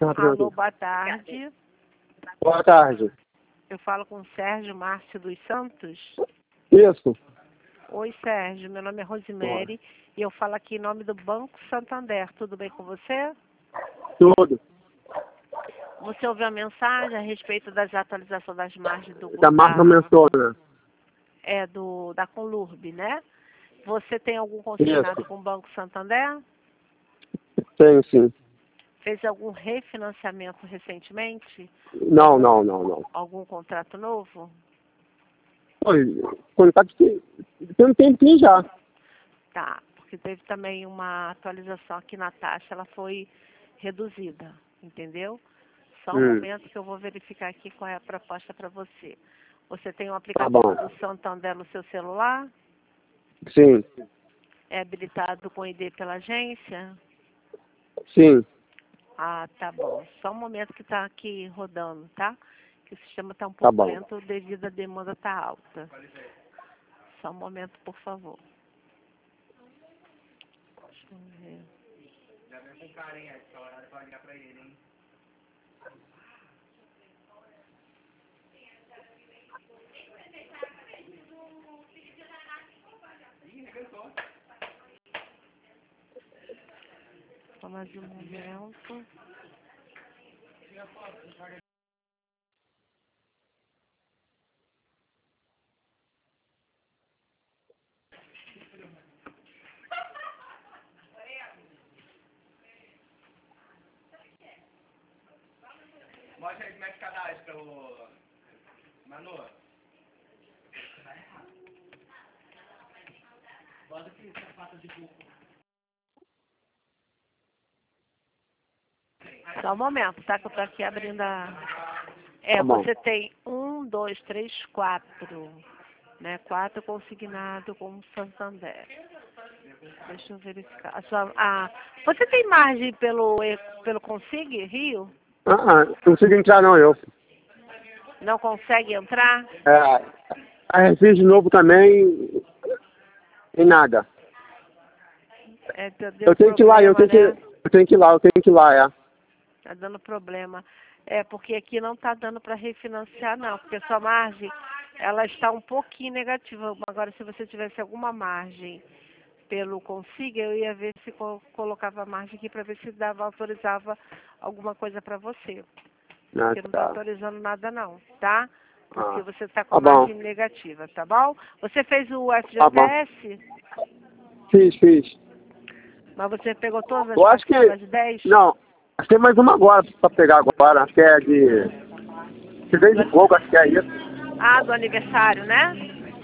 Alô, boa tarde. Boa tarde. Eu falo com o Sérgio Márcio dos Santos. Isso. Oi, Sérgio. Meu nome é Rosemary e eu falo aqui em nome do Banco Santander. Tudo bem com você? Tudo. Você ouviu a mensagem a respeito das atualizações das margens do Da marca aumentou, né? da Conlurb, né? Você tem algum consignado Isso. com o Banco Santander? Tenho sim. Fez algum refinanciamento recentemente? Não. Algum contrato novo? Oi, contato que tem um tempinho já. Tá, porque teve também uma atualização aqui na taxa, ela foi reduzida, entendeu? Só um momento que eu vou verificar aqui qual é a proposta para você. Você tem um aplicativo do Santander no seu celular? Sim. É habilitado com ID pela agência? Sim. Ah, tá bom. Só um momento que está aqui rodando, tá? Que o sistema está um pouco lento devido à demanda tá alta. Só um momento, por favor. Deixa eu ver. Já vem com carinha, essa hora pra ligar pra ele, hein? Só mais um momento. Mostra aí como é que cadastra o... Manu. Bota aqui, sapato de buco. Só um momento, tá? Que eu tô aqui abrindo a... Você tem 1, 2, 3, 4. Né? 4 consignado com o Santander. Deixa eu verificar. Você tem margem pelo Consig, Rio? Não consigo entrar não, eu. Não consegue entrar? A fiz de novo também e nada. Eu tenho que ir lá, eu tenho que ir lá, Tá dando problema. Porque aqui não tá dando para refinanciar, não. Porque a sua margem, ela está um pouquinho negativa. Agora, se você tivesse alguma margem pelo Consig, eu ia ver se colocava a margem aqui para ver se autorizava alguma coisa para você. Porque não está autorizando nada, não, tá? Porque você está com a margem negativa, tá bom? Você fez o FGTS? Fiz. Mas você pegou todas as Eu acho que... parcelas, 10? Não, acho que tem mais uma agora pra pegar agora. Acho que é de 10 e pouco, acho que é isso. Ah, do aniversário, né?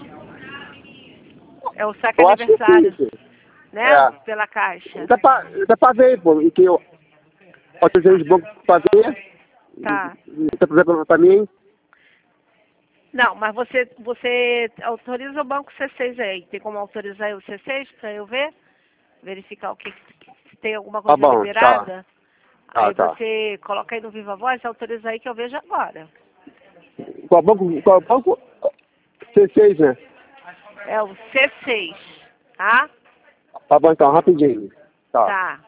É o saque Eu acho que aniversário, sim. né? Pela Caixa. Dá pra ver, pô, e que eu autorizei de banco pra ver. Tá. Tá pra mim? Não, mas você autoriza o banco C6 aí. Tem como autorizar o C6 para eu ver? Verificar o que se tem alguma coisa liberada? Aí você coloca aí no Viva Voz, autoriza aí que eu vejo agora. Qual banco? C6, né? É o C6, tá? Tá bom então, rapidinho. Tá.